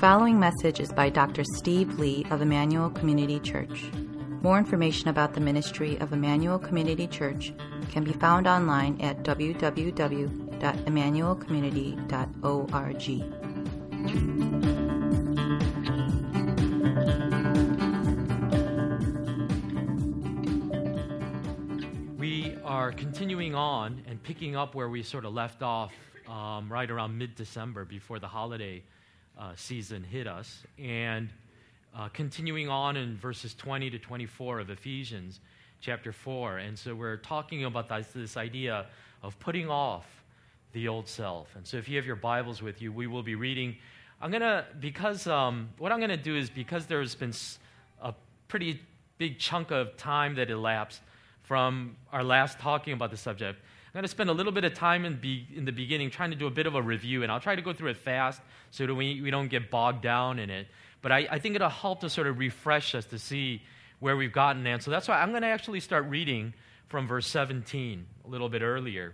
following message is by Dr. Steve Lee of Emmanuel Community Church. More information about the ministry of Emmanuel Community Church can be found online at www.emmanuelcommunity.org. We are continuing on and picking up where we sort of left off right around mid-December before the holiday season hit us, and continuing on in verses 20 to 24 of Ephesians chapter 4. And so we're talking about this idea of putting off the old self. And so if you have your Bibles with you, we will be reading. What I'm going to do is, because there's been a pretty big chunk of time that elapsed from our last talking about the subject, I'm going to spend a little bit of time in the beginning trying to do a bit of a review, and I'll try to go through it fast so that we don't get bogged down in it. But I think it'll help to sort of refresh us to see where we've gotten. And so that's why I'm going to actually start reading from verse 17 a little bit earlier.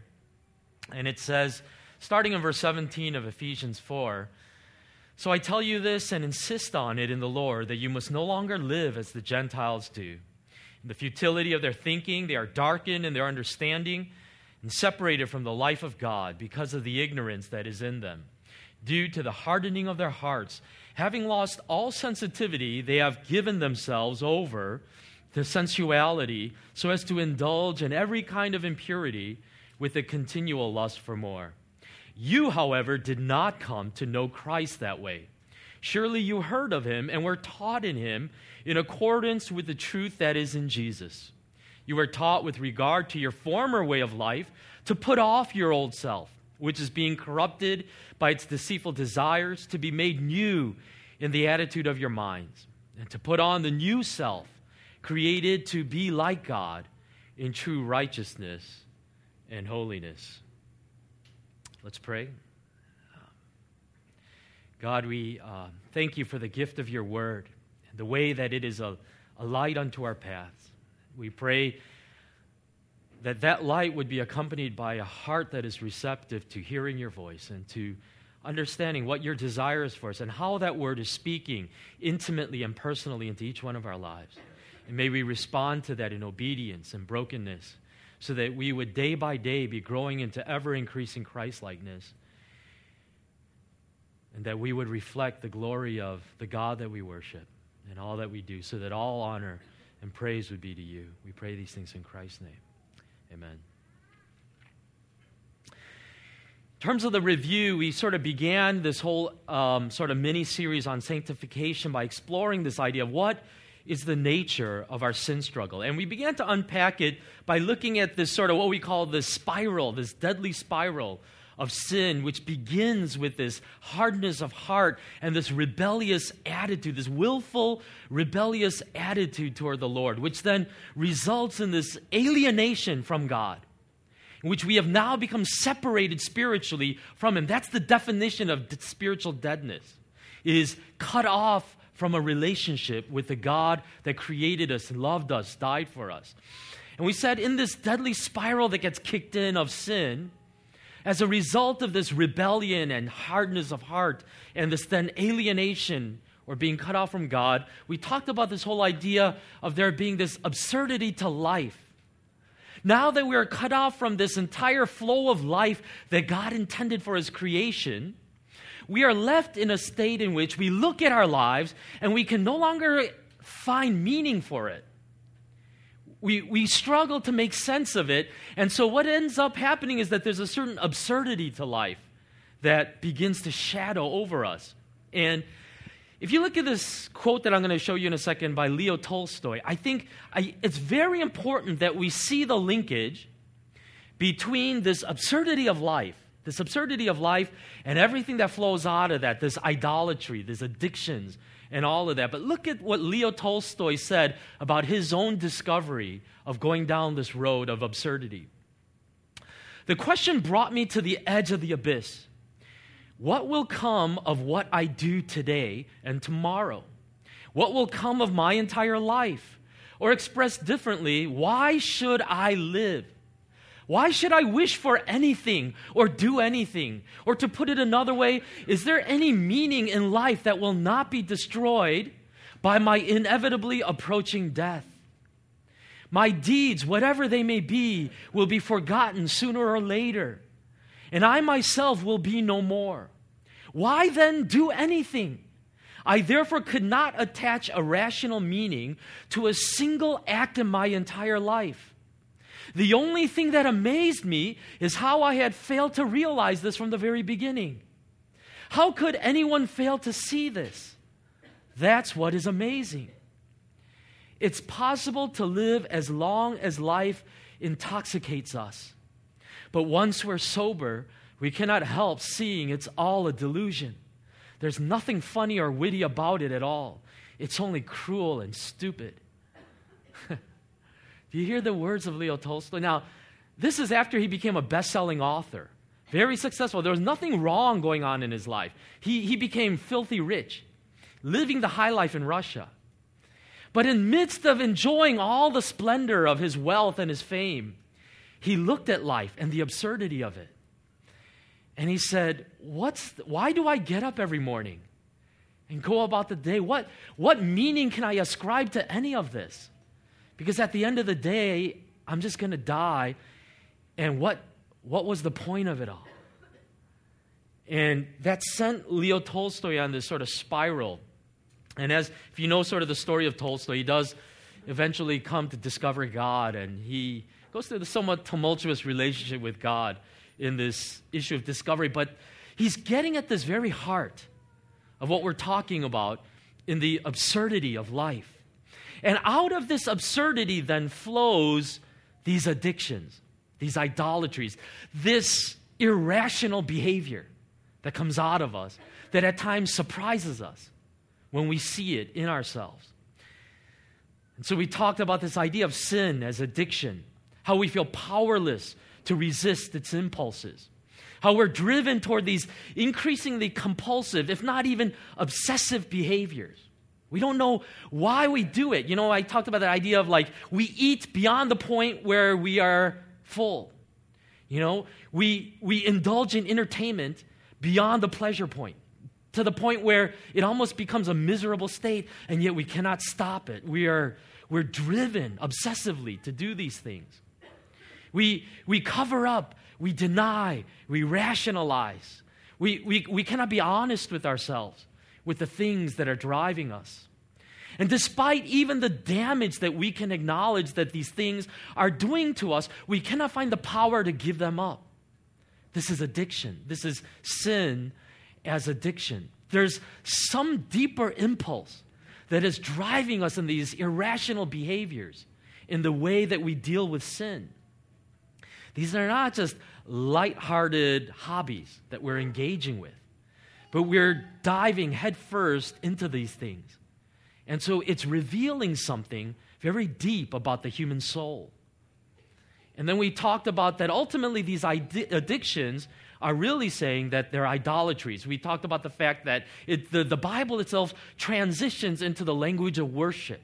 And it says, starting in verse 17 of Ephesians 4, "So I tell you this and insist on it in the Lord, that you must no longer live as the Gentiles do. In the futility of their thinking, they are darkened in their understanding and separated from the life of God because of the ignorance that is in them. Due to the hardening of their hearts, having lost all sensitivity, they have given themselves over to sensuality so as to indulge in every kind of impurity with a continual lust for more. You, however, did not come to know Christ that way. Surely you heard of him and were taught in him in accordance with the truth that is in Jesus. You were taught with regard to your former way of life to put off your old self, which is being corrupted by its deceitful desires, to be made new in the attitude of your minds, and to put on the new self, created to be like God in true righteousness and holiness." Let's pray. God, we thank you for the gift of your word, and the way that it is a light unto our paths. We pray that that light would be accompanied by a heart that is receptive to hearing your voice and to understanding what your desire is for us and how that word is speaking intimately and personally into each one of our lives. And may we respond to that in obedience and brokenness, so that we would day by day be growing into ever-increasing Christ-likeness, and that we would reflect the glory of the God that we worship in all that we do, so that all honor and praise would be to you. We pray these things in Christ's name. Amen. In terms of the review, we sort of began this whole sort of mini-series on sanctification by exploring this idea of what is the nature of our sin struggle. And we began to unpack it by looking at this sort of what we call the spiral, this deadly spiral of sin, which begins with this hardness of heart and this rebellious attitude, this willful, rebellious attitude toward the Lord, which then results in this alienation from God, in which we have now become separated spiritually from him. That's the definition of spiritual deadness. It is cut off from a relationship with the God that created us, loved us, died for us. And we said in this deadly spiral that gets kicked in of sin, as a result of this rebellion and hardness of heart and this then alienation or being cut off from God, we talked about this whole idea of there being this absurdity to life. Now that we are cut off from this entire flow of life that God intended for his creation, we are left in a state in which we look at our lives and we can no longer find meaning for it. We struggle to make sense of it. And so what ends up happening is that there's a certain absurdity to life that begins to shadow over us. And if you look at this quote that I'm going to show you in a second by Leo Tolstoy, I think it's very important that we see the linkage between this absurdity of life and everything that flows out of that, this idolatry, these addictions, and all of that. But look at what Leo Tolstoy said about his own discovery of going down this road of absurdity. "The question brought me to the edge of the abyss. What will come of what I do today and tomorrow? What will come of my entire life? Or expressed differently, why should I live? Why should I wish for anything or do anything? Or to put it another way, is there any meaning in life that will not be destroyed by my inevitably approaching death? My deeds, whatever they may be, will be forgotten sooner or later, and I myself will be no more. Why then do anything? I therefore could not attach a rational meaning to a single act in my entire life. The only thing that amazed me is how I had failed to realize this from the very beginning. How could anyone fail to see this? That's what is amazing. It's possible to live as long as life intoxicates us. But once we're sober, we cannot help seeing it's all a delusion. There's nothing funny or witty about it at all. It's only cruel and stupid. Do you hear the words of Leo Tolstoy? Now, this is after he became a best-selling author. Very successful. There was nothing wrong going on in his life. He became filthy rich, living the high life in Russia. But in midst of enjoying all the splendor of his wealth and his fame, he looked at life and the absurdity of it. And he said, why do I get up every morning and go about the day? What meaning can I ascribe to any of this? Because at the end of the day, I'm just going to die. And what was the point of it all? And that sent Leo Tolstoy on this sort of spiral. And if you know sort of the story of Tolstoy, he does eventually come to discover God, and he goes through the somewhat tumultuous relationship with God in this issue of discovery. But he's getting at this very heart of what we're talking about in the absurdity of life. And out of this absurdity then flows these addictions, these idolatries, this irrational behavior that comes out of us that at times surprises us when we see it in ourselves. And so we talked about this idea of sin as addiction, how we feel powerless to resist its impulses, how we're driven toward these increasingly compulsive, if not even obsessive behaviors. We don't know why we do it. You know, I talked about that idea of like we eat beyond the point where we are full. You know, we indulge in entertainment beyond the pleasure point, to the point where it almost becomes a miserable state, and yet we cannot stop it. We're driven obsessively to do these things. We cover up, we deny, we rationalize. We cannot be honest with ourselves, with the things that are driving us. And despite even the damage that we can acknowledge that these things are doing to us, we cannot find the power to give them up. This is addiction. This is sin as addiction. There's some deeper impulse that is driving us in these irrational behaviors in the way that we deal with sin. These are not just lighthearted hobbies that we're engaging with, but we're diving headfirst into these things. And so it's revealing something very deep about the human soul. And then we talked about that ultimately these addictions are really saying that they're idolatries. We talked about the fact that the Bible itself transitions into the language of worship.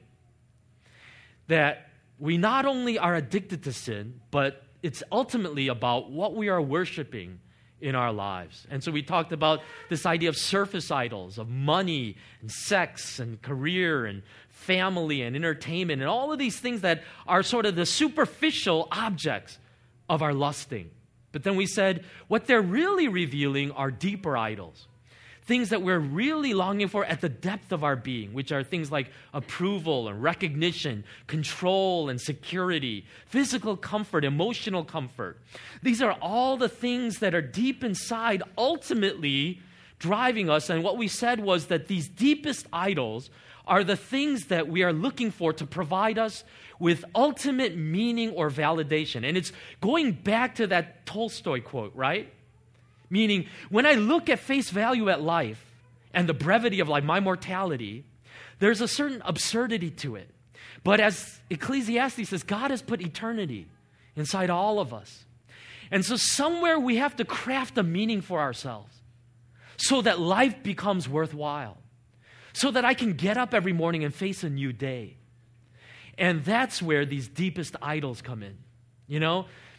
That we not only are addicted to sin, but it's ultimately about what we are worshiping in our lives. And so we talked about this idea of surface idols, of money and sex and career and family and entertainment and all of these things that are sort of the superficial objects of our lusting. But then we said what they're really revealing are deeper idols, things that we're really longing for at the depth of our being, which are things like approval and recognition, control and security, physical comfort, emotional comfort. These are all the things that are deep inside, ultimately driving us. And what we said was that these deepest idols are the things that we are looking for to provide us with ultimate meaning or validation. And it's going back to that Tolstoy quote, right? Meaning, when I look at face value at life and the brevity of life, my mortality, there's a certain absurdity to it. But as Ecclesiastes says, God has put eternity inside all of us. And so somewhere we have to craft a meaning for ourselves so that life becomes worthwhile, so that I can get up every morning and face a new day. And that's where these deepest idols come in. You know,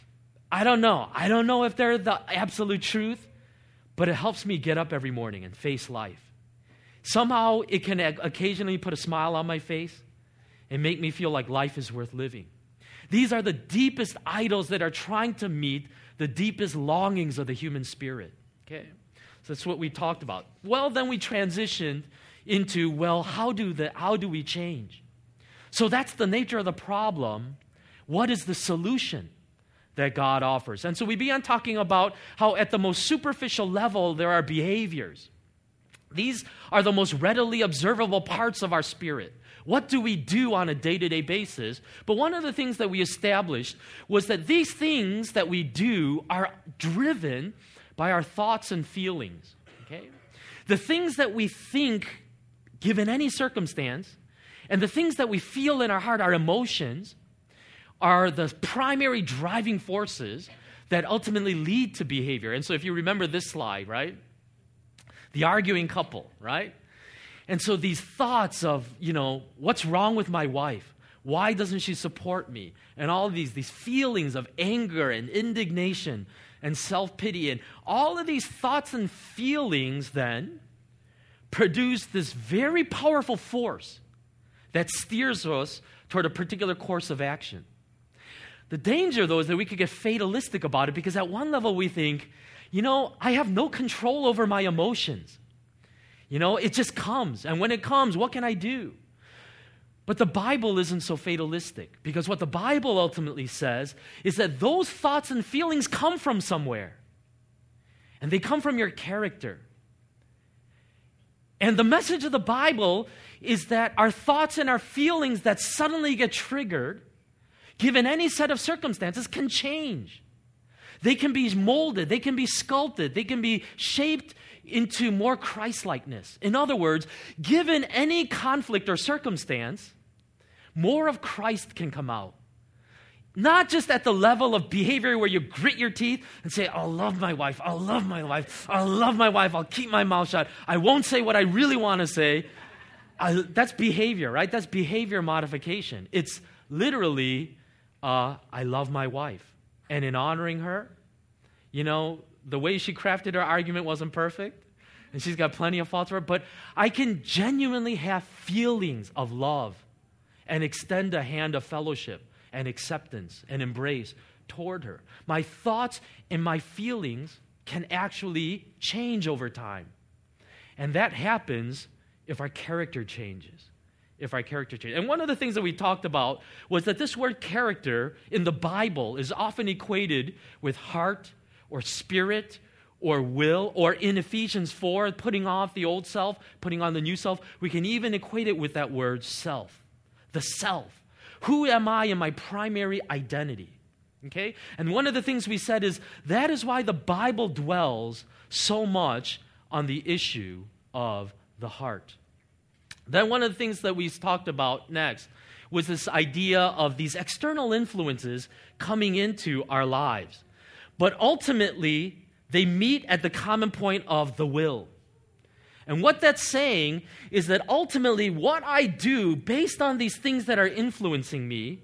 I don't know. I don't know if they're the absolute truth, but it helps me get up every morning and face life. Somehow it can occasionally put a smile on my face and make me feel like life is worth living. These are the deepest idols that are trying to meet the deepest longings of the human spirit. Okay? So that's what we talked about. Well, then we transitioned into, well, how do we change? So that's the nature of the problem. What is the solution that God offers? And so we began talking about how at the most superficial level there are behaviors. These are the most readily observable parts of our spirit. What do we do on a day-to-day basis? But one of the things that we established was that these things that we do are driven by our thoughts and feelings. Okay? The things that we think, given any circumstance, and the things that we feel in our heart, our emotions, are the primary driving forces that ultimately lead to behavior. And so if you remember this slide, right? The arguing couple, right? And so these thoughts of, what's wrong with my wife? Why doesn't she support me? And all of these feelings of anger and indignation and self-pity, and all of these thoughts and feelings then produce this very powerful force that steers us toward a particular course of action. The danger, though, is that we could get fatalistic about it, because at one level we think, I have no control over my emotions. It just comes. And when it comes, what can I do? But the Bible isn't so fatalistic, because what the Bible ultimately says is that those thoughts and feelings come from somewhere. And they come from your character. And the message of the Bible is that our thoughts and our feelings that suddenly get triggered, given any set of circumstances, can change. They can be molded, they can be sculpted, they can be shaped into more Christ-likeness. In other words, given any conflict or circumstance, more of Christ can come out. Not just at the level of behavior where you grit your teeth and say, I'll love my wife, I'll love my wife, I'll love my wife, I'll keep my mouth shut, I won't say what I really want to say. That's behavior, right? That's behavior modification. It's literally, I love my wife. And in honoring her, the way she crafted her argument wasn't perfect, and she's got plenty of faults for her, but I can genuinely have feelings of love and extend a hand of fellowship and acceptance and embrace toward her. My thoughts and my feelings can actually change over time. And that happens if our character changes. And one of the things that we talked about was that this word character in the Bible is often equated with heart or spirit or will, or in Ephesians 4, putting off the old self, putting on the new self. We can even equate it with that word self, the self. Who am I in my primary identity? Okay? And one of the things we said is that is why the Bible dwells so much on the issue of the heart. Then one of the things that we talked about next was this idea of these external influences coming into our lives. But ultimately, they meet at the common point of the will. And what that's saying is that ultimately what I do based on these things that are influencing me,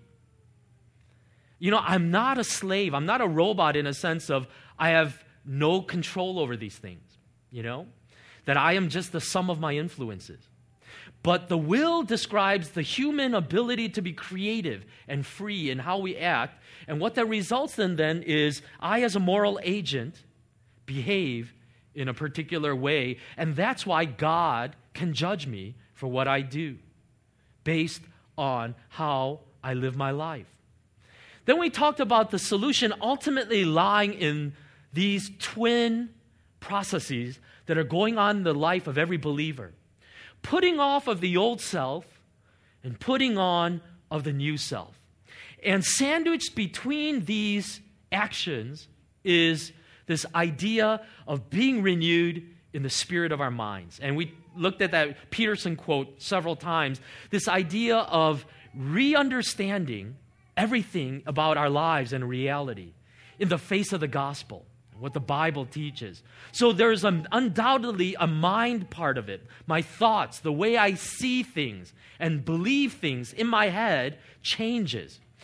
I'm not a slave. I'm not a robot in a sense of I have no control over these things, that I am just the sum of my influences. But the will describes the human ability to be creative and free in how we act. And what that results in then is I, as a moral agent, behave in a particular way. And that's why God can judge me for what I do based on how I live my life. Then we talked about the solution ultimately lying in these twin processes that are going on in the life of every believer. Putting off of the old self and putting on of the new self. And sandwiched between these actions is this idea of being renewed in the spirit of our minds. And we looked at that Peterson quote several times. This idea of re-understanding everything about our lives and reality in the face of the gospel, what the Bible teaches. So there's undoubtedly a mind part of it. My thoughts, the way I see things and believe things in my head changes.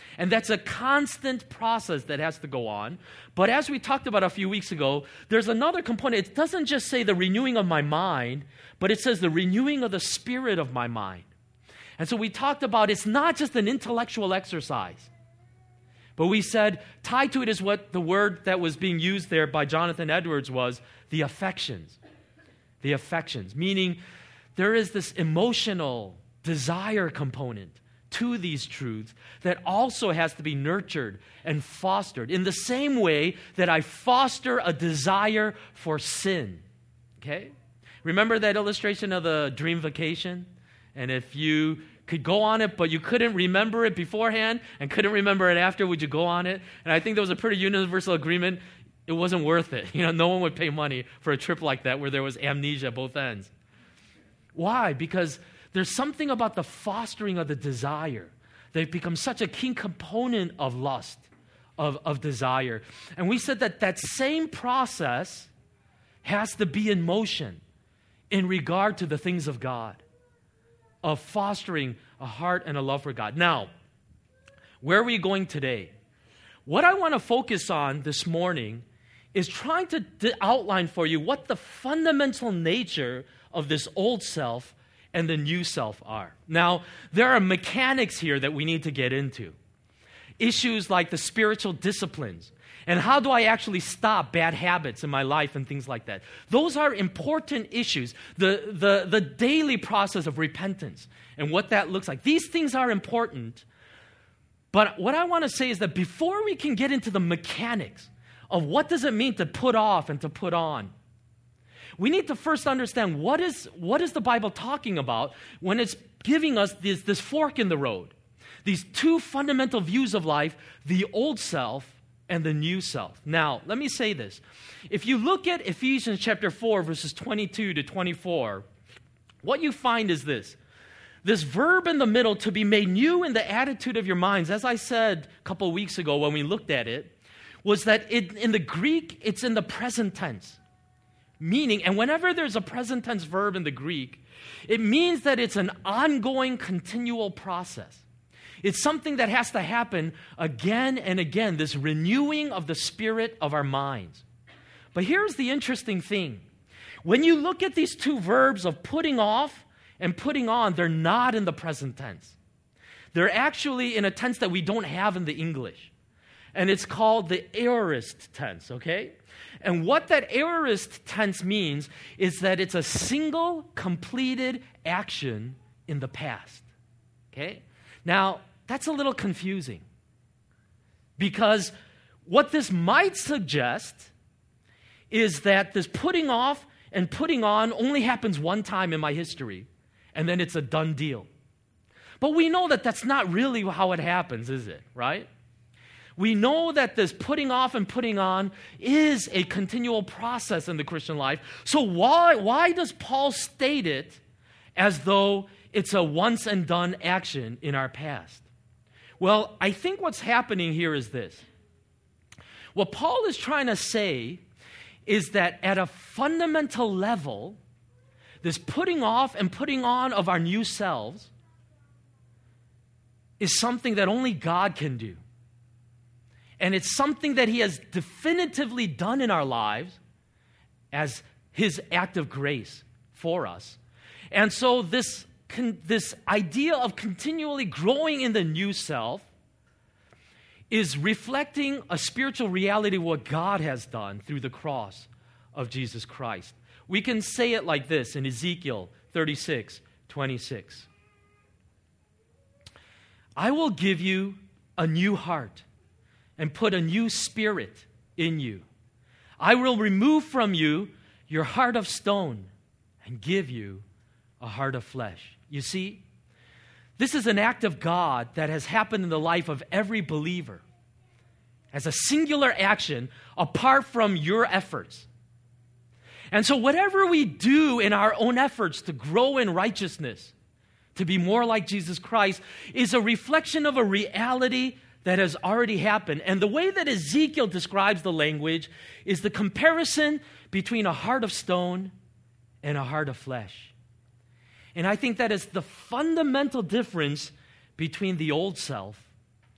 And that's a constant process that has to go on. But as we talked about a few weeks ago, there's another component. It doesn't just say the renewing of my mind, but it says the renewing of the spirit of my mind. And so we talked about it's not just an intellectual exercise. But we said tied to it is what the word that was being used there by Jonathan Edwards was, the affections. The affections, meaning there is this emotional desire component to these truths that also has to be nurtured and fostered in the same way that I foster a desire for sin. Okay? Remember that illustration of the dream vacation? And if you could go on it, but you couldn't remember it beforehand and couldn't remember it after, would you go on it? And I think there was a pretty universal agreement. It wasn't worth it. No one would pay money for a trip like that where there was amnesia at both ends. Why? Because there's something about the fostering of the desire that becomes such a key component of lust, of desire. And we said that same process has to be in motion in regard to the things of God, of fostering a heart and a love for God. Now, where are we going today? What I want to focus on this morning is trying to outline for you what the fundamental nature of this old self and the new self are. Now, there are mechanics here that we need to get into. Issues like the spiritual disciplines and how do I actually stop bad habits in my life and things like that. Those are important issues. The daily process of repentance and what that looks like. These things are important. But what I want to say is that before we can get into the mechanics of what does it mean to put off and to put on, we need to first understand what is the Bible talking about when it's giving us this fork in the road. These two fundamental views of life, the old self and the new self. Now, let me say this. If you look at Ephesians chapter 4, verses 22 to 24, what you find is this. This verb in the middle, to be made new in the attitude of your minds, as I said a couple of weeks ago when we looked at it, was that in the Greek, it's in the present tense. Meaning, and whenever there's a present tense verb in the Greek, it means that it's an ongoing, continual process. It's something that has to happen again and again, this renewing of the spirit of our minds. But here's the interesting thing. When you look at these two verbs of putting off and putting on, they're not in the present tense. They're actually in a tense that we don't have in the English. And it's called the aorist tense, okay? And what that aorist tense means is that it's a single completed action in the past, okay? Now, that's a little confusing because what this might suggest is that this putting off and putting on only happens one time in my history, and then it's a done deal. But we know that that's not really how it happens, is it, right? We know that this putting off and putting on is a continual process in the Christian life. So why does Paul state it as though it's a once and done action in our past? Well, I think what's happening here is this. What Paul is trying to say is that at a fundamental level, this putting off and putting on of our new selves is something that only God can do. And it's something that He has definitively done in our lives as His act of grace for us. And so this idea of continually growing in the new self is reflecting a spiritual reality of what God has done through the cross of Jesus Christ. We can say it like this in Ezekiel 36:26. I will give you a new heart and put a new spirit in you. I will remove from you your heart of stone and give you a heart of flesh. You see, this is an act of God that has happened in the life of every believer as a singular action apart from your efforts. And so whatever we do in our own efforts to grow in righteousness, to be more like Jesus Christ, is a reflection of a reality that has already happened. And the way that Ezekiel describes the language is the comparison between a heart of stone and a heart of flesh. And I think that is the fundamental difference between the old self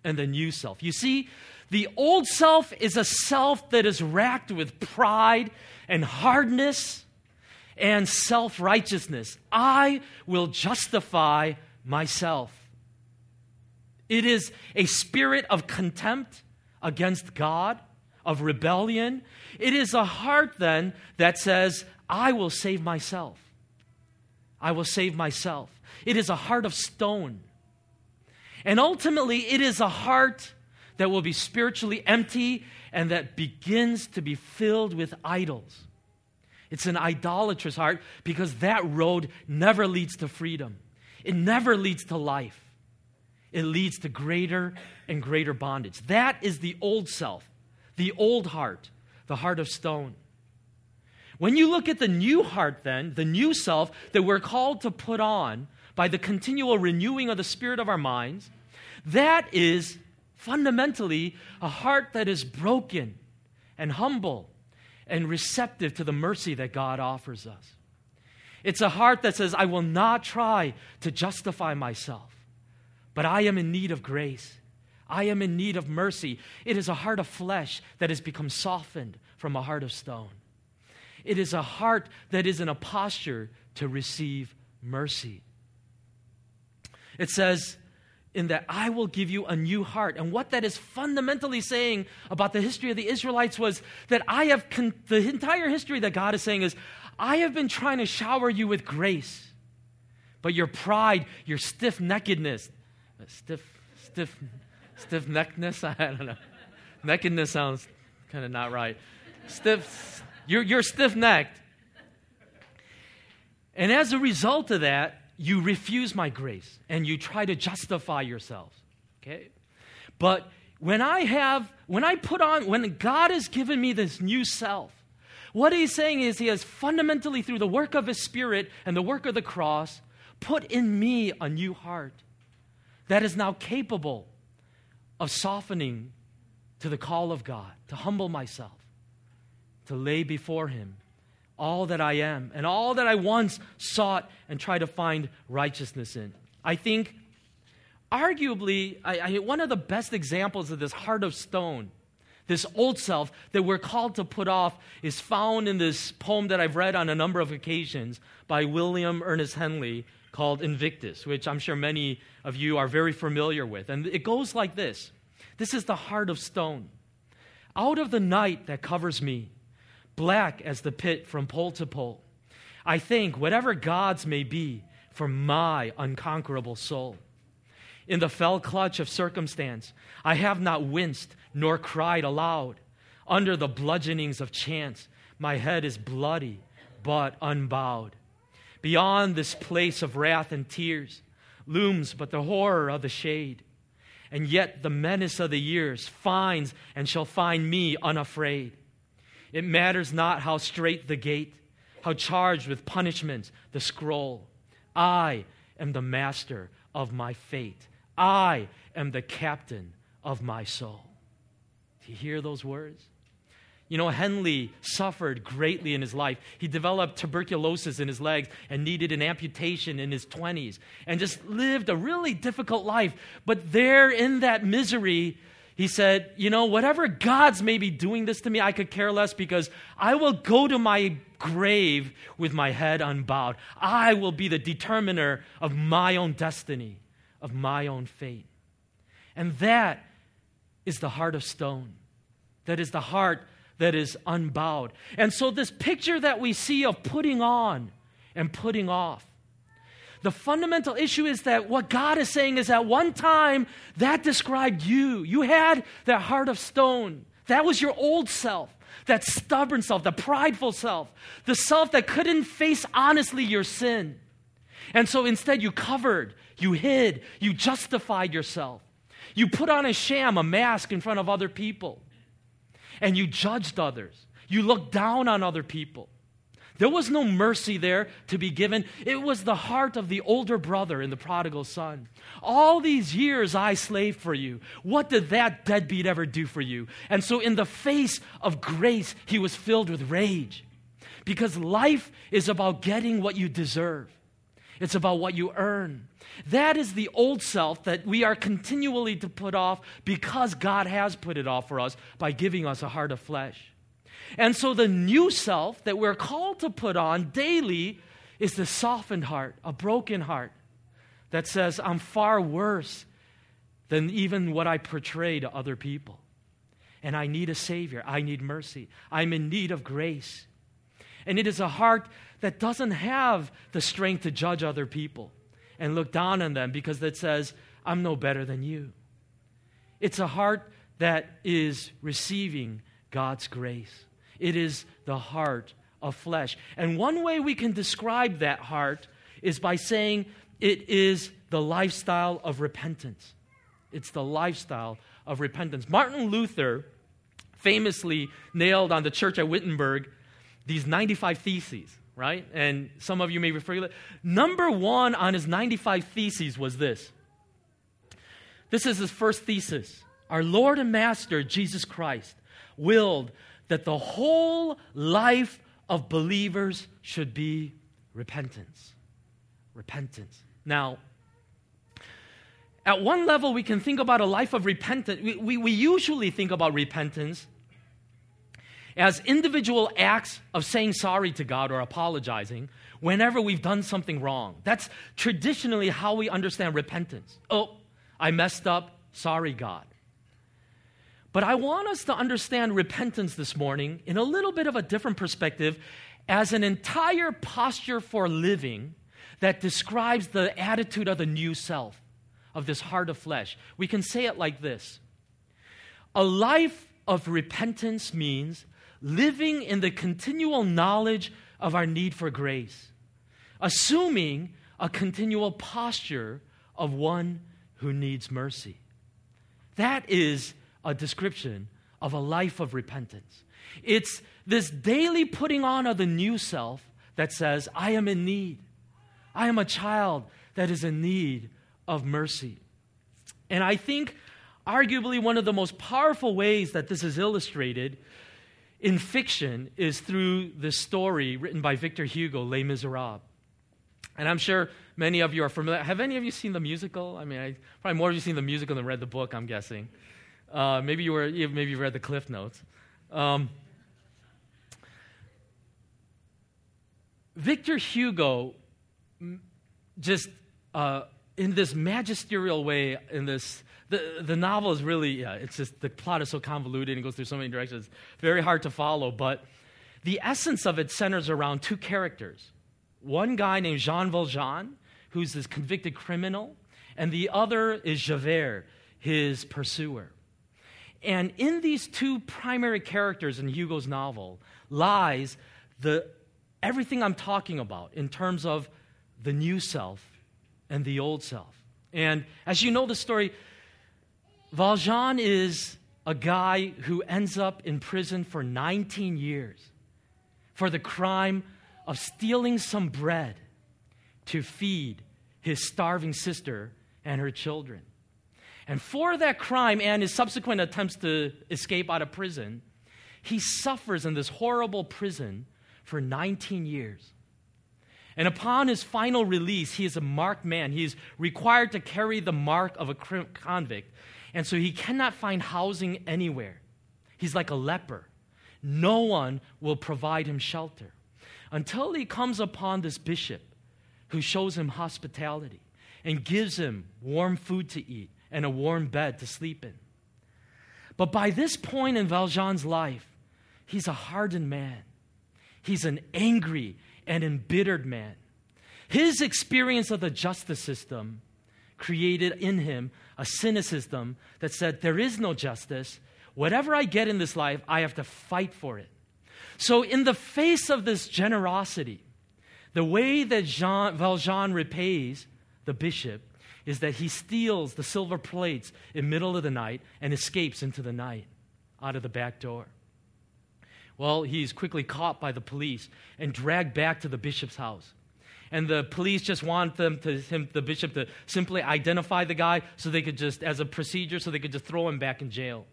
and the new self. You see, the old self is a self that is racked with pride and hardness and self-righteousness. I will justify myself. It is a spirit of contempt against God, of rebellion. It is a heart then that says, I will save myself. I will save myself. It is a heart of stone. And ultimately, it is a heart that will be spiritually empty and that begins to be filled with idols. It's an idolatrous heart because that road never leads to freedom. It never leads to life. It leads to greater and greater bondage. That is the old self, the old heart, the heart of stone. When you look at the new heart then, the new self that we're called to put on by the continual renewing of the spirit of our minds, that is fundamentally a heart that is broken and humble and receptive to the mercy that God offers us. It's a heart that says, I will not try to justify myself, but I am in need of grace. I am in need of mercy. It is a heart of flesh that has become softened from a heart of stone. It is a heart that is in a posture to receive mercy. It says in that I will give you a new heart. And what that is fundamentally saying about the history of the Israelites was that the entire history that God is saying is, I have been trying to shower you with grace, but your pride, your stiff-neckedness, stiff-neckedness, I don't know. Neckedness sounds kind of not right. You're stiff-necked. And as a result of that, you refuse my grace and you try to justify yourselves. Okay? But when God has given me this new self, what he's saying is he has fundamentally, through the work of his Spirit and the work of the cross, put in me a new heart that is now capable of softening to the call of God, to humble myself, to lay before him all that I am and all that I once sought and tried to find righteousness in. I think, arguably, one of the best examples of this heart of stone, this old self that we're called to put off, is found in this poem that I've read on a number of occasions by William Ernest Henley called Invictus, which I'm sure many of you are very familiar with. And it goes like this. This is the heart of stone. Out of the night that covers me, black as the pit from pole to pole, I thank whatever gods may be for my unconquerable soul. In the fell clutch of circumstance, I have not winced nor cried aloud. Under the bludgeonings of chance, my head is bloody but unbowed. Beyond this place of wrath and tears looms but the horror of the shade. And yet the menace of the years finds and shall find me unafraid. It matters not how straight the gate, how charged with punishment the scroll. I am the master of my fate. I am the captain of my soul. Do you hear those words? You know, Henley suffered greatly in his life. He developed tuberculosis in his legs and needed an amputation in his 20s and just lived a really difficult life. But there in that misery, he said, you know, whatever gods may be doing this to me, I could care less because I will go to my grave with my head unbowed. I will be the determiner of my own destiny, of my own fate. And that is the heart of stone. That is the heart that is unbowed. And so this picture that we see of putting on and putting off, the fundamental issue is that what God is saying is at one time that described you. You had that heart of stone. That was your old self, that stubborn self, the prideful self, the self that couldn't face honestly your sin. And so instead you covered, you hid, you justified yourself. You put on a sham, a mask in front of other people. And you judged others. You looked down on other people. There was no mercy there to be given. It was the heart of the older brother in the prodigal son. All these years I slaved for you. What did that deadbeat ever do for you? And so in the face of grace, he was filled with rage. Because life is about getting what you deserve. It's about what you earn. That is the old self that we are continually to put off because God has put it off for us by giving us a heart of flesh. And so the new self that we're called to put on daily is the softened heart, a broken heart that says, I'm far worse than even what I portray to other people. And I need a Savior. I need mercy. I'm in need of grace. And it is a heart that doesn't have the strength to judge other people and look down on them because it says, I'm no better than you. It's a heart that is receiving God's grace. It is the heart of flesh. And one way we can describe that heart is by saying it is the lifestyle of repentance. It's the lifestyle of repentance. Martin Luther famously nailed on the church at Wittenberg these 95 theses, right? And some of you may refer to it. Number one on his 95 theses was this. This is his first thesis. Our Lord and Master, Jesus Christ, willed that the whole life of believers should be repentance. Repentance. Now, at one level, we can think about a life of repentance. We usually think about repentance as individual acts of saying sorry to God or apologizing whenever we've done something wrong. That's traditionally how we understand repentance. Oh, I messed up. Sorry, God. But I want us to understand repentance this morning in a little bit of a different perspective as an entire posture for living that describes the attitude of the new self, of this heart of flesh. We can say it like this. A life of repentance means living in the continual knowledge of our need for grace, assuming a continual posture of one who needs mercy. That is a description of a life of repentance. It's this daily putting on of the new self that says, I am in need. I am a child that is in need of mercy. And I think arguably one of the most powerful ways that this is illustrated in fiction is through the story written by Victor Hugo, Les Miserables. And I'm sure many of you are familiar. Have any of you seen the musical? I mean, probably more of you seen the musical than read the book, I'm guessing. Maybe you read the Cliff Notes. Victor Hugo just in this magisterial way, the novel is really, it's just, the plot is so convoluted and goes through so many directions. It's very hard to follow, but the essence of it centers around two characters. One guy named Jean Valjean, who's this convicted criminal, and the other is Javert, his pursuer. And in these two primary characters in Hugo's novel lies everything I'm talking about in terms of the new self and the old self. And as you know the story, Valjean is a guy who ends up in prison for 19 years for the crime of stealing some bread to feed his starving sister and her children. And for that crime and his subsequent attempts to escape out of prison, he suffers in this horrible prison for 19 years. And upon his final release, he is a marked man. He is required to carry the mark of a convict. And so he cannot find housing anywhere. He's like a leper. No one will provide him shelter until he comes upon this bishop who shows him hospitality and gives him warm food to eat and a warm bed to sleep in. But by this point in Valjean's life, he's a hardened man. He's an angry and embittered man. His experience of the justice system created in him a cynicism that said, there is no justice. Whatever I get in this life, I have to fight for it. So in the face of this generosity, the way that Valjean repays the bishop is that he steals the silver plates in the middle of the night and escapes into the night out of the back door. Well, he's quickly caught by the police and dragged back to the bishop's house. And the police just want the bishop to simply identify the guy so they could just, as a procedure, so they could just throw him back in jail.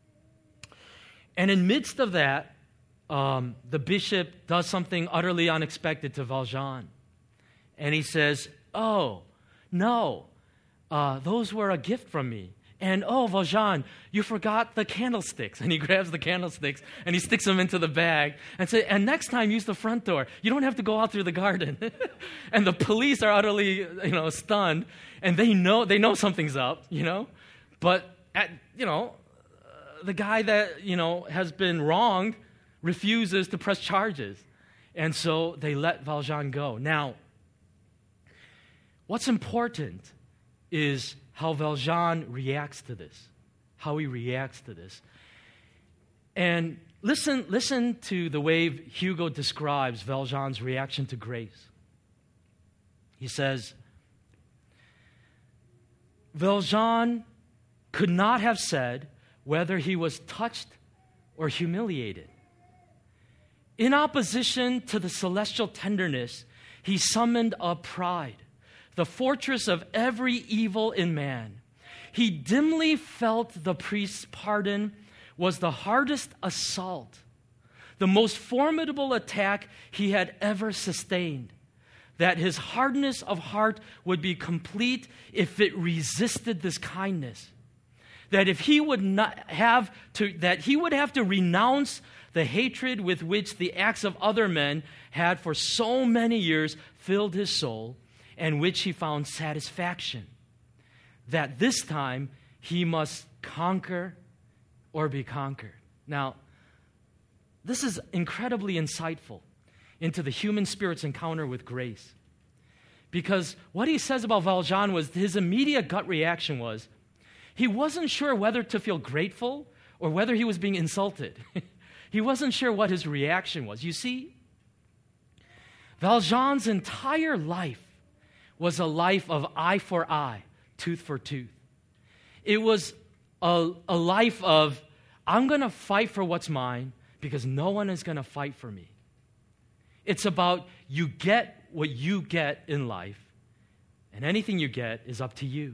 And in midst of that, the bishop does something utterly unexpected to Valjean. And he says, "Oh, no, those were a gift from me. And, oh, Valjean, you forgot the candlesticks." And he grabs the candlesticks and he sticks them into the bag and says, "And next time, use the front door. You don't have to go out through the garden." And the police are utterly, stunned, and they know something's up, But, the guy that, has been wronged refuses to press charges. And so they let Valjean go. Now, what's important is how Valjean reacts to this, how he reacts to this. And listen to the way Hugo describes Valjean's reaction to grace. He says, "Valjean could not have said whether he was touched or humiliated. In opposition to the celestial tenderness, he summoned up pride, the fortress of every evil in man. He dimly felt the priest's pardon was the hardest assault, the most formidable attack he had ever sustained, that his hardness of heart would be complete if it resisted this kindness, that if he would have to renounce the hatred with which the acts of other men had for so many years filled his soul, and which he found satisfaction, that this time he must conquer or be conquered." Now, this is incredibly insightful into the human spirit's encounter with grace. Because what he says about Valjean was his immediate gut reaction was he wasn't sure whether to feel grateful or whether he was being insulted. He wasn't sure what his reaction was. You see, Valjean's entire life was a life of eye for eye, tooth for tooth. It was a life of, I'm going to fight for what's mine because no one is going to fight for me. It's about you get what you get in life, and anything you get is up to you.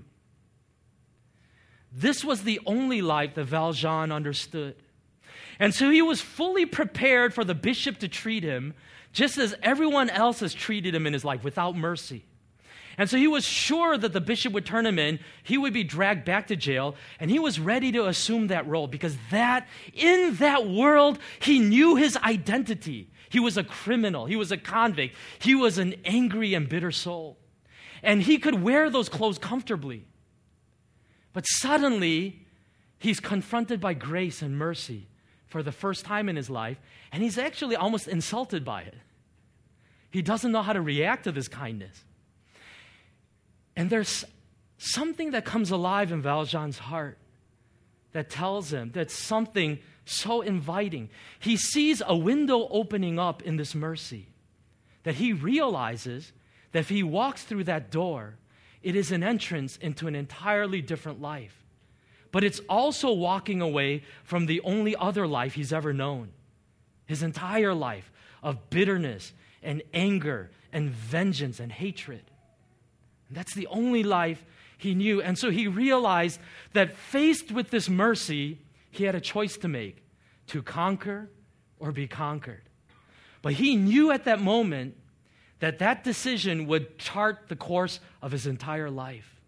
This was the only life that Valjean understood. And so he was fully prepared for the bishop to treat him just as everyone else has treated him in his life, without mercy. And so he was sure that the bishop would turn him in, he would be dragged back to jail, and he was ready to assume that role because in that world, he knew his identity. He was a criminal. He was a convict. He was an angry and bitter soul. And he could wear those clothes comfortably. But suddenly, he's confronted by grace and mercy for the first time in his life, and he's actually almost insulted by it. He doesn't know how to react to this kindness. And there's something that comes alive in Valjean's heart that tells him that something so inviting. He sees a window opening up in this mercy, that he realizes that if he walks through that door, it is an entrance into an entirely different life. But it's also walking away from the only other life he's ever known. His entire life of bitterness and anger and vengeance and hatred. And that's the only life he knew. And so he realized that faced with this mercy, he had a choice to make, to conquer or be conquered. But he knew at that moment that that decision would chart the course of his entire life.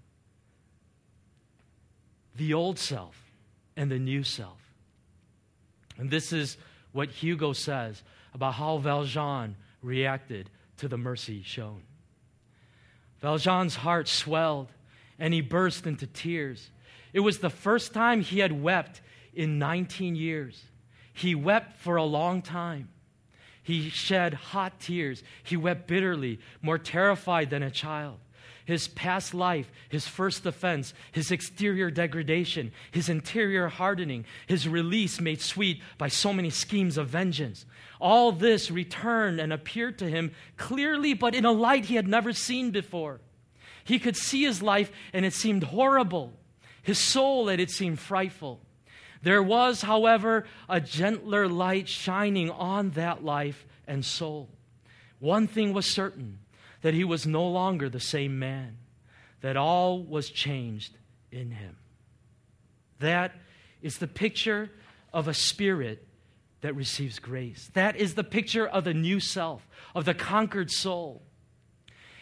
The old self and the new self. And this is what Hugo says about how Valjean reacted to the mercy shown. Valjean's heart swelled and he burst into tears. It was the first time he had wept in 19 years. He wept for a long time. He shed hot tears. He wept bitterly, more terrified than a child. His past life, his first offense, his exterior degradation, his interior hardening, his release made sweet by so many schemes of vengeance. All this returned and appeared to him clearly, but in a light he had never seen before. He could see his life, and it seemed horrible. His soul, and it seemed frightful. There was, however, a gentler light shining on that life and soul. One thing was certain, that he was no longer the same man, that all was changed in him. That is the picture of a spirit that receives grace. That is the picture of the new self, of the conquered soul.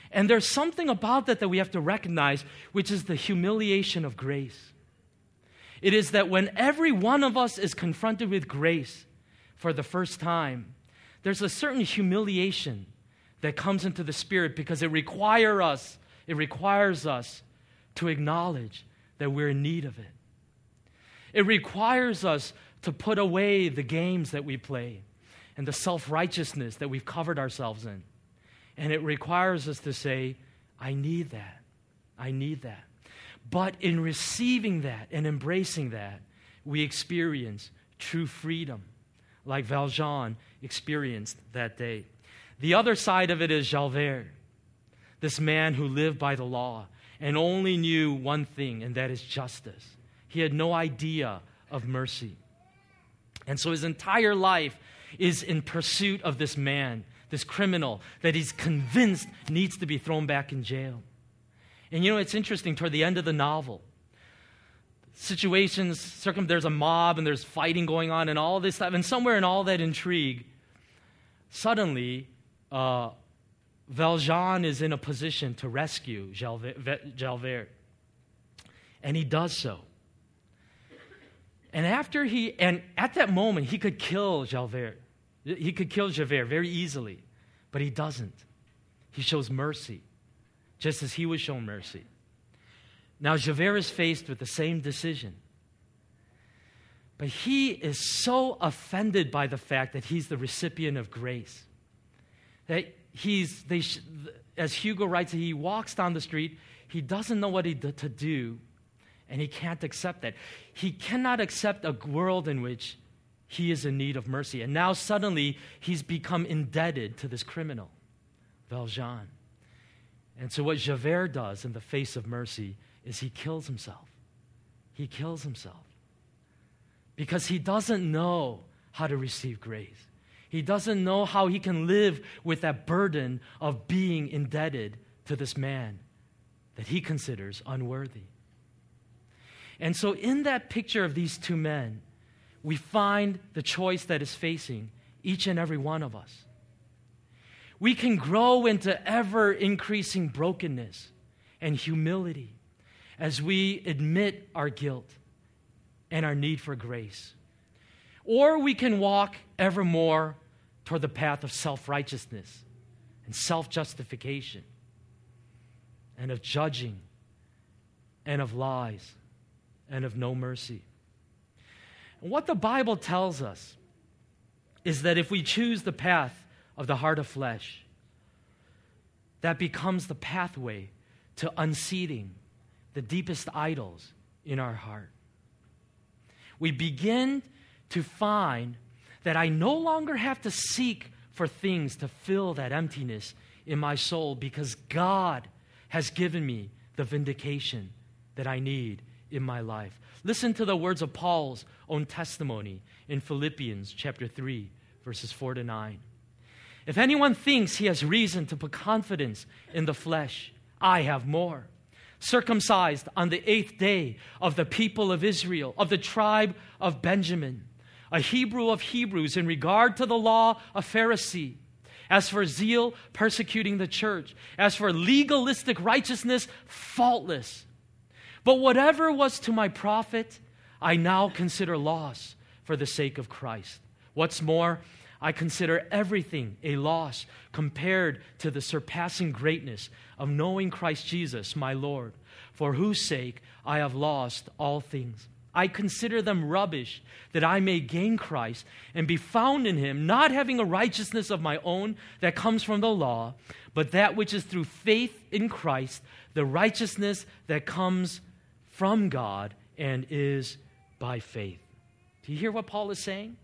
And there's something about that we have to recognize, which is the humiliation of grace. It is that when every one of us is confronted with grace for the first time, there's a certain humiliation that comes into the spirit because it requires us to acknowledge that we're in need of it. It requires us to put away the games that we play and the self-righteousness that we've covered ourselves in. And it requires us to say, I need that. I need that. But in receiving that and embracing that, we experience true freedom, like Valjean experienced that day. The other side of it is Javert, this man who lived by the law and only knew one thing, and that is justice. He had no idea of mercy. And so his entire life is in pursuit of this man, this criminal that he's convinced needs to be thrown back in jail. And it's interesting, toward the end of the novel, there's a mob and there's fighting going on and all this stuff, and somewhere in all that intrigue, suddenly Valjean is in a position to rescue Javert. And he does so. And at that moment, he could kill Javert. He could kill Javert very easily, but he doesn't. He shows mercy, just as he was shown mercy. Now, Javert is faced with the same decision. But he is so offended by the fact that he's the recipient of grace, that as Hugo writes, he walks down the street, he doesn't know what to do, and he can't accept that. He cannot accept a world in which he is in need of mercy. And now suddenly he's become indebted to this criminal, Valjean. And so what Javert does in the face of mercy is he kills himself. He kills himself because he doesn't know how to receive grace. He doesn't know how he can live with that burden of being indebted to this man that he considers unworthy. And so in that picture of these two men, we find the choice that is facing each and every one of us. We can grow into ever-increasing brokenness and humility as we admit our guilt and our need for grace. Or we can walk ever more toward the path of self-righteousness and self-justification and of judging and of lies and of no mercy. And what the Bible tells us is that if we choose the path of the heart of flesh, that becomes the pathway to unseating the deepest idols in our heart. We begin to find that I no longer have to seek for things to fill that emptiness in my soul because God has given me the vindication that I need in my life. Listen to the words of Paul's own testimony in Philippians chapter 3, verses 4-9. If anyone thinks he has reason to put confidence in the flesh, I have more. Circumcised on the 8th day of the people of Israel, of the tribe of Benjamin, a Hebrew of Hebrews, in regard to the law, a Pharisee. As for zeal, persecuting the church. As for legalistic righteousness, faultless. But whatever was to my profit, I now consider loss for the sake of Christ. What's more, I consider everything a loss compared to the surpassing greatness of knowing Christ Jesus, my Lord, for whose sake I have lost all things. I consider them rubbish, that I may gain Christ and be found in him, not having a righteousness of my own that comes from the law, but that which is through faith in Christ, the righteousness that comes from God and is by faith. Do you hear what Paul is saying?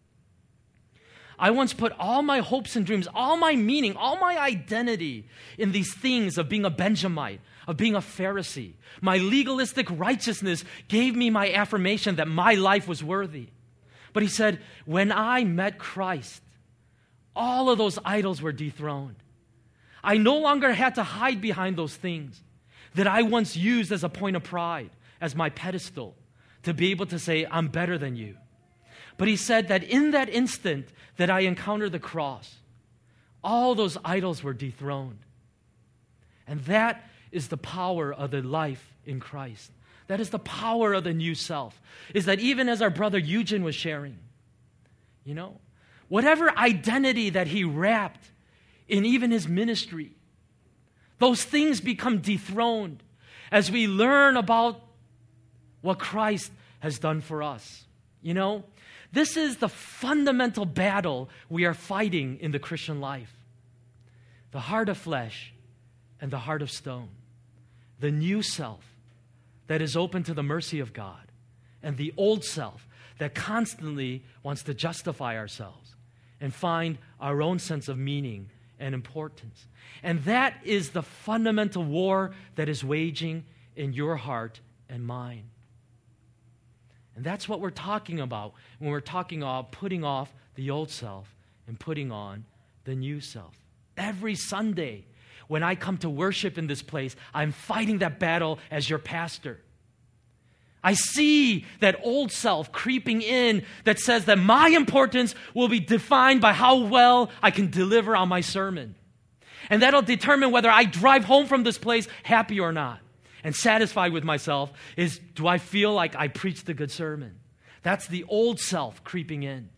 I once put all my hopes and dreams, all my meaning, all my identity in these things of being a Benjamite, of being a Pharisee. My legalistic righteousness gave me my affirmation that my life was worthy. But he said, when I met Christ, all of those idols were dethroned. I no longer had to hide behind those things that I once used as a point of pride, as my pedestal, to be able to say, I'm better than you. But he said that in that instant that I encountered the cross, all those idols were dethroned. And that is the power of the life in Christ. That is the power of the new self, is that even as our brother Eugene was sharing, whatever identity that he wrapped in even his ministry, those things become dethroned as we learn about what Christ has done for us. This is the fundamental battle we are fighting in the Christian life. The heart of flesh and the heart of stone. The new self that is open to the mercy of God, and the old self that constantly wants to justify ourselves and find our own sense of meaning and importance. And that is the fundamental war that is waging in your heart and mine. And that's what we're talking about when we're talking about putting off the old self and putting on the new self. Every Sunday, when I come to worship in this place, I'm fighting that battle as your pastor. I see that old self creeping in that says that my importance will be defined by how well I can deliver on my sermon. And that'll determine whether I drive home from this place happy or not. And satisfied with myself is, do I feel like I preached a good sermon? That's the old self creeping in.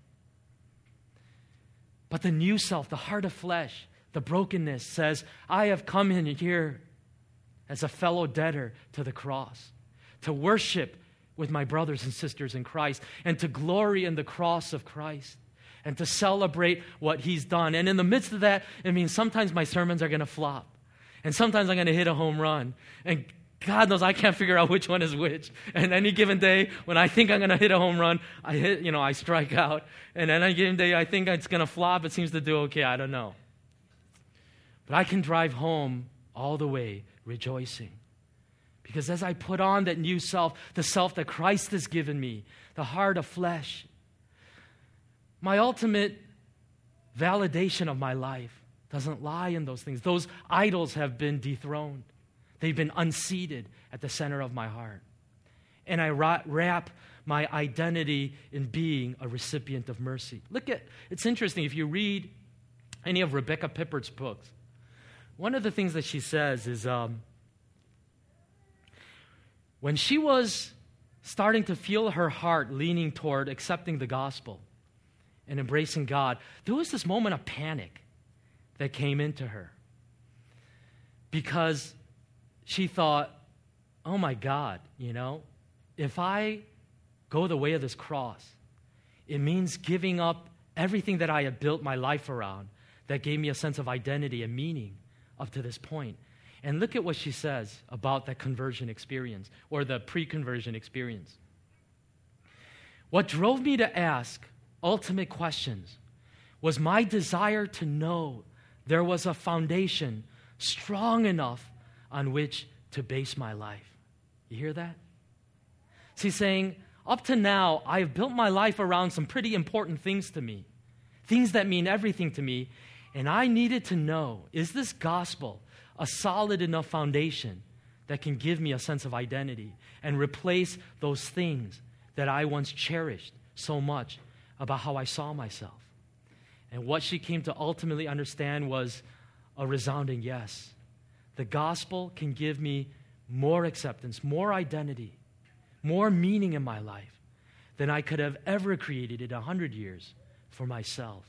But the new self, the heart of flesh, the brokenness says, I have come in here as a fellow debtor to the cross, to worship with my brothers and sisters in Christ, and to glory in the cross of Christ, and to celebrate what he's done. And in the midst of that, it means sometimes my sermons are going to flop, and sometimes I'm going to hit a home run, and God knows I can't figure out which one is which. And any given day, when I think I'm going to hit a home run, I strike out. And any given day, I think it's going to flop. It seems to do okay. I don't know. But I can drive home all the way rejoicing. Because as I put on that new self, the self that Christ has given me, the heart of flesh, my ultimate validation of my life doesn't lie in those things. Those idols have been dethroned. They've been unseated at the center of my heart. And I wrap my identity in being a recipient of mercy. It's interesting, if you read any of Rebecca Pippert's books, one of the things that she says is when she was starting to feel her heart leaning toward accepting the gospel and embracing God, there was this moment of panic that came into her. Because she thought, oh my God, if I go the way of this cross, it means giving up everything that I had built my life around that gave me a sense of identity and meaning up to this point. And look at what she says about that conversion experience, or the pre-conversion experience. What drove me to ask ultimate questions was my desire to know there was a foundation strong enough on which to base my life. You hear that? She's saying, up to now, I have built my life around some pretty important things to me, things that mean everything to me, and I needed to know, is this gospel a solid enough foundation that can give me a sense of identity and replace those things that I once cherished so much about how I saw myself? And what she came to ultimately understand was a resounding yes. The gospel can give me more acceptance, more identity, more meaning in my life than I could have ever created in 100 years for myself.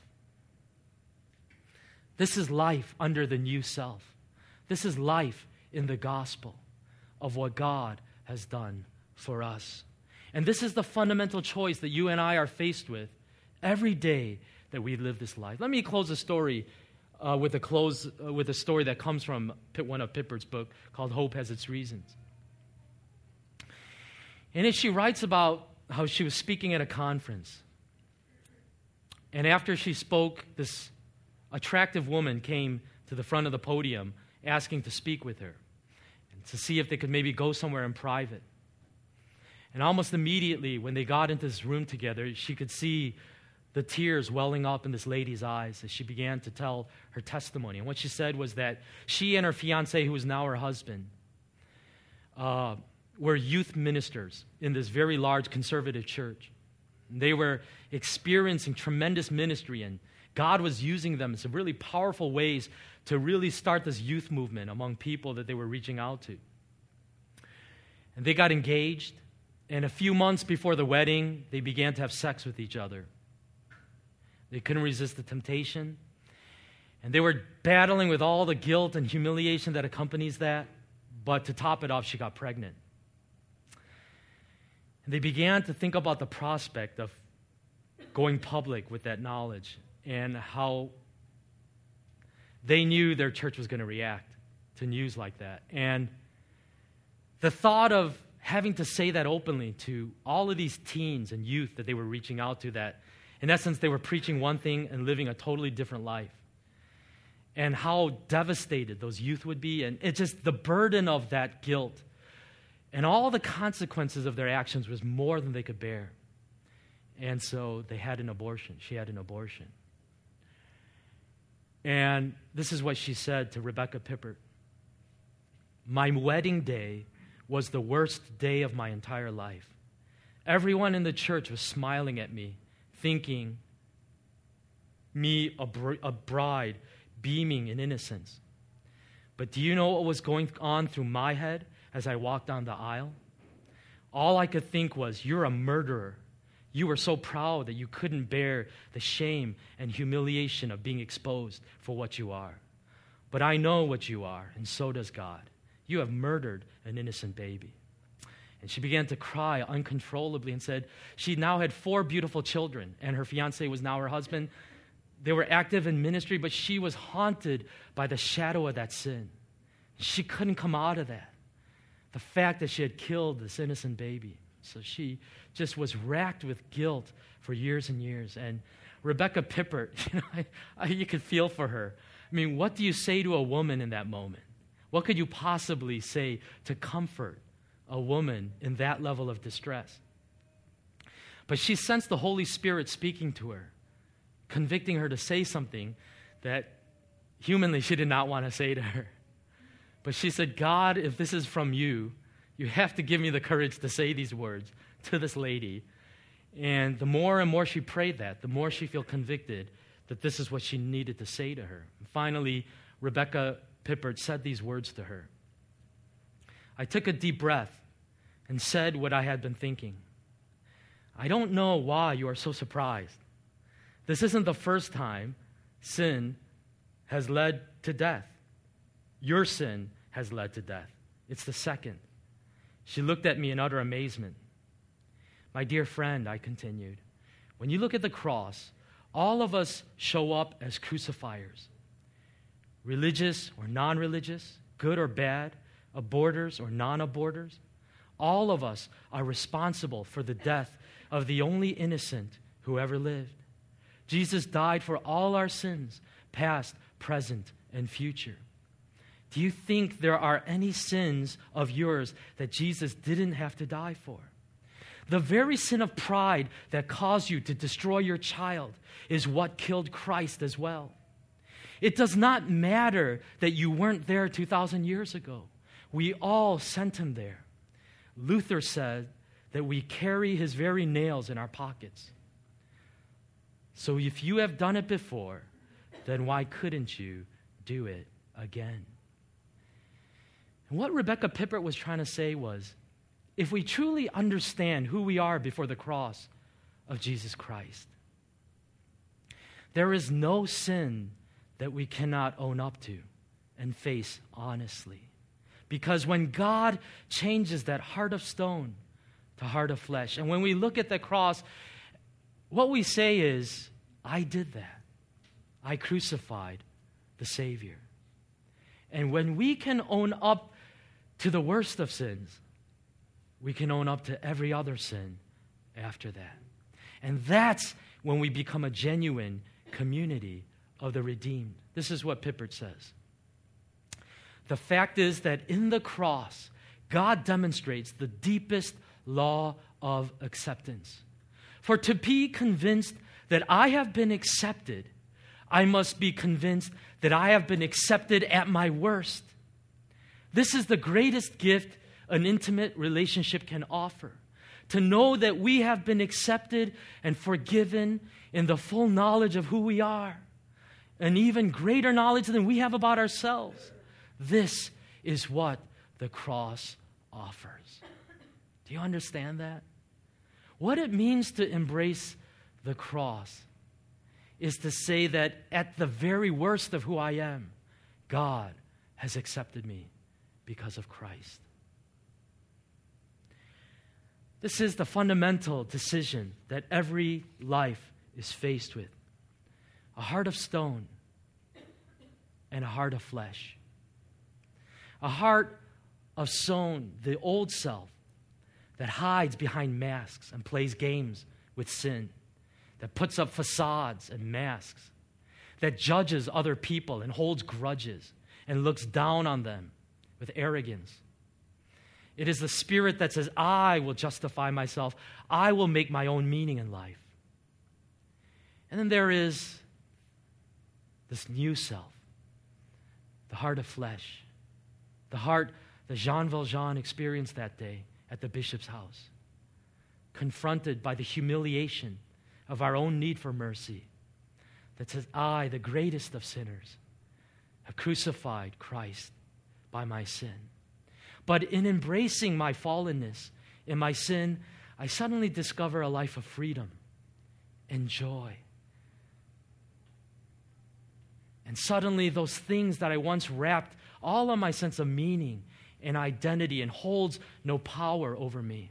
This is life under the new self. This is life in the gospel of what God has done for us. And this is the fundamental choice that you and I are faced with every day that we live this life. Let me close the story with a story that comes from one of Pippert's book called Hope Has Its Reasons. In it, she writes about how she was speaking at a conference. And after she spoke, this attractive woman came to the front of the podium asking to speak with her and to see if they could maybe go somewhere in private. And almost immediately, when they got into this room together, she could see the tears welling up in this lady's eyes as she began to tell her testimony. And what she said was that she and her fiancé, who is now her husband, were youth ministers in this very large conservative church. They were experiencing tremendous ministry and God was using them in some really powerful ways to really start this youth movement among people that they were reaching out to. And they got engaged, and a few months before the wedding, they began to have sex with each other. They couldn't resist the temptation, and they were battling with all the guilt and humiliation that accompanies that, but to top it off, she got pregnant. And they began to think about the prospect of going public with that knowledge and how they knew their church was going to react to news like that. And the thought of having to say that openly to all of these teens and youth that they were reaching out to, that in essence they were preaching one thing and living a totally different life, and how devastated those youth would be, and it's just the burden of that guilt and all the consequences of their actions was more than they could bear. And so they had an abortion. She had an abortion. And this is what she said to Rebecca Pippert. "My wedding day was the worst day of my entire life. Everyone in the church was smiling at me, thinking me a bride beaming in innocence. But do you know what was going on through my head as I walked down the aisle? All I could think was, you're a murderer. You were so proud that you couldn't bear the shame and humiliation of being exposed for what you are. But I know what you are, and so does God. You have murdered an innocent baby." And she began to cry uncontrollably and said she now had 4 beautiful children, and her fiancé was now her husband. They were active in ministry, but she was haunted by the shadow of that sin. She couldn't come out of that. The fact that she had killed this innocent baby. So she just was racked with guilt for years and years. And Rebecca Pippert, you could feel for her. I mean, what do you say to a woman in that moment? What could you possibly say to comfort a woman in that level of distress? But she sensed the Holy Spirit speaking to her, convicting her to say something that humanly she did not want to say to her. But she said, "God, if this is from you, you have to give me the courage to say these words to this lady." And the more and more she prayed that, the more she felt convicted that this is what she needed to say to her. And finally, Rebecca Pippert said these words to her. "I took a deep breath and said what I had been thinking. I don't know why you are so surprised. This isn't the first time sin has led to death. Your sin has led to death. It's the second." She looked at me in utter amazement. "My dear friend," I continued, "when you look at the cross, all of us show up as crucifiers. Religious or non-religious, good or bad, aborters or non-aborters, all of us are responsible for the death of the only innocent who ever lived. Jesus died for all our sins, past, present, and future. Do you think there are any sins of yours that Jesus didn't have to die for? The very sin of pride that caused you to destroy your child is what killed Christ as well. It does not matter that you weren't there 2,000 years ago. We all sent him there. Luther said that we carry his very nails in our pockets. So if you have done it before, then why couldn't you do it again?" And what Rebecca Pippert was trying to say was, if we truly understand who we are before the cross of Jesus Christ, there is no sin that we cannot own up to and face honestly. Because when God changes that heart of stone to heart of flesh, and when we look at the cross, what we say is, I did that. I crucified the Savior. And when we can own up to the worst of sins, we can own up to every other sin after that. And that's when we become a genuine community of the redeemed. This is what Pippert says. The fact is that in the cross, God demonstrates the deepest law of acceptance. For to be convinced that I have been accepted, I must be convinced that I have been accepted at my worst. This is the greatest gift an intimate relationship can offer. to know that we have been accepted and forgiven in the full knowledge of who we are, an even greater knowledge than we have about ourselves. This is what the cross offers. Do you understand that? What it means to embrace the cross is to say that at the very worst of who I am, God has accepted me because of Christ. This is the fundamental decision that every life is faced with. A heart of stone and a heart of flesh. A heart of stone, the old self, that hides behind masks and plays games with sin, that puts up facades and masks, that judges other people and holds grudges and looks down on them with arrogance. It is the spirit that says, I will justify myself. I will make my own meaning in life. And then there is this new self, the heart of flesh, the heart that Jean Valjean experienced that day at the bishop's house, confronted by the humiliation of our own need for mercy, that says, I, the greatest of sinners, have crucified Christ by my sin. But in embracing my fallenness and my sin, I suddenly discover a life of freedom and joy. And suddenly those things that I once wrapped all of my sense of meaning and identity and holds no power over me.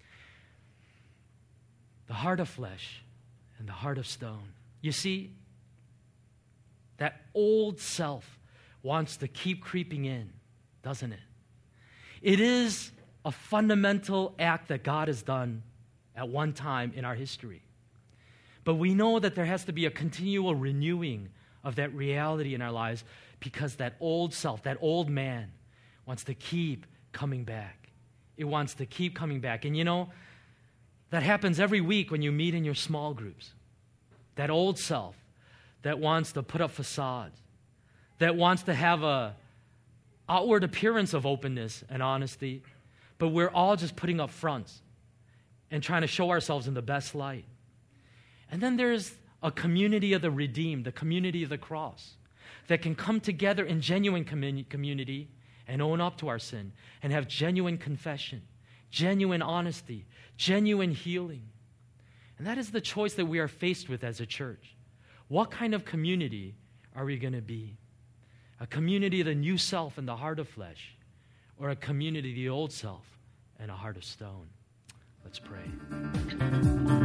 The heart of flesh and the heart of stone. You see, that old self wants to keep creeping in, doesn't it? It is a fundamental act that God has done at one time in our history. But we know that there has to be a continual renewing of that reality in our lives because that old self, that old man, wants to keep coming back. It wants to keep coming back. And you know, that happens every week when you meet in your small groups. That old self that wants to put up facades, that wants to have a outward appearance of openness and honesty, but we're all just putting up fronts and trying to show ourselves in the best light. And then there's a community of the redeemed, the community of the cross, that can come together in genuine community and own up to our sin and have genuine confession, genuine honesty, genuine healing. And that is the choice that we are faced with as a church. What kind of community are we going to be? A community of the new self and the heart of flesh, or a community of the old self and a heart of stone? Let's pray.